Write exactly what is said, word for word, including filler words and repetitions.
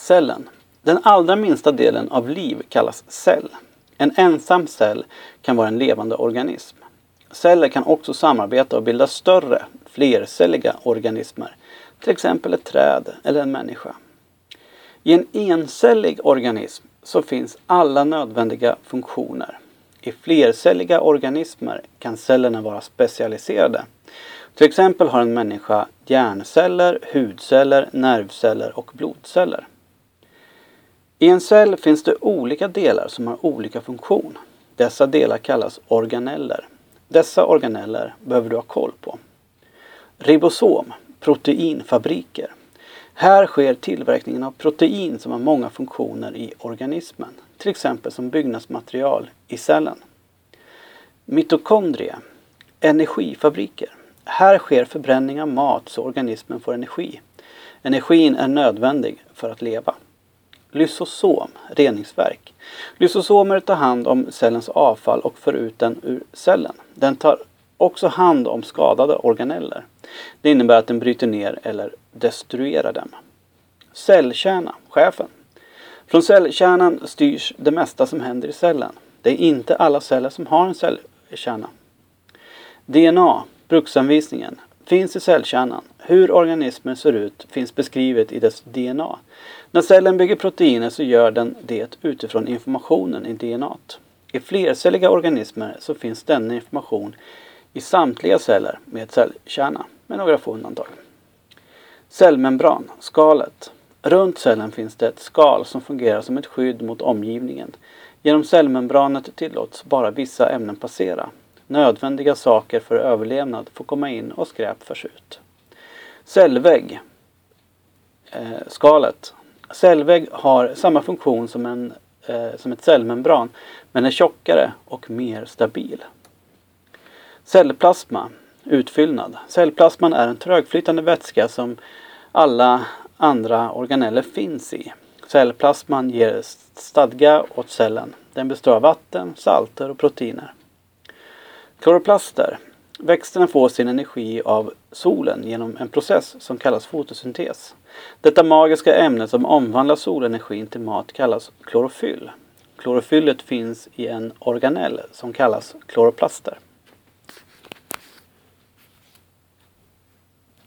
Cellen. Den allra minsta delen av liv kallas cell. En ensam cell kan vara en levande organism. Celler kan också samarbeta och bilda större, flercelliga organismer, till exempel ett träd eller en människa. I en encellig organism så finns alla nödvändiga funktioner. I flercelliga organismer kan cellerna vara specialiserade. Till exempel har en människa hjärnceller, hudceller, nervceller och blodceller. I en cell finns det olika delar som har olika funktion. Dessa delar kallas organeller. Dessa organeller behöver du ha koll på. Ribosom, proteinfabriker. Här sker tillverkningen av protein som har många funktioner i organismen. Till exempel som byggnadsmaterial i cellen. Mitokondrie, energifabriker. Här sker förbränning av mat så organismen får energi. Energin är nödvändig för att leva. Lysosom, reningsverk. Lysosomer tar hand om cellens avfall och för ut den ur cellen. Den tar också hand om skadade organeller. Det innebär att den bryter ner eller destruerar dem. Cellkärna, chefen. Från cellkärnan styrs det mesta som händer i cellen. Det är inte alla celler som har en cellkärna. D N A, bruksanvisningen, finns i cellkärnan. Hur organismen ser ut finns beskrivet i dess D N A. När cellen bygger proteiner så gör den det utifrån informationen i D N A. I flercelliga organismer så finns denna information i samtliga celler med cellkärna, med några få undantag. Cellmembran, skalet. Runt cellen finns det ett skal som fungerar som ett skydd mot omgivningen. Genom cellmembranet tillåts bara vissa ämnen passera. Nödvändiga saker för överlevnad får komma in och skräp förs ut. Cellvägg, eh, skalet. Cellvägg har samma funktion som, en, eh, som ett cellmembran men är tjockare och mer stabil. Cellplasma, utfyllnad. Cellplasman är en trögflytande vätska som alla andra organeller finns i. Cellplasman ger stadga åt cellen. Den består av vatten, salter och proteiner. Kloroplaster. Växterna får sin energi av solen genom en process som kallas fotosyntes. Detta magiska ämne som omvandlar solenergin till mat kallas klorofyll. Klorofyllet finns i en organell som kallas kloroplaster.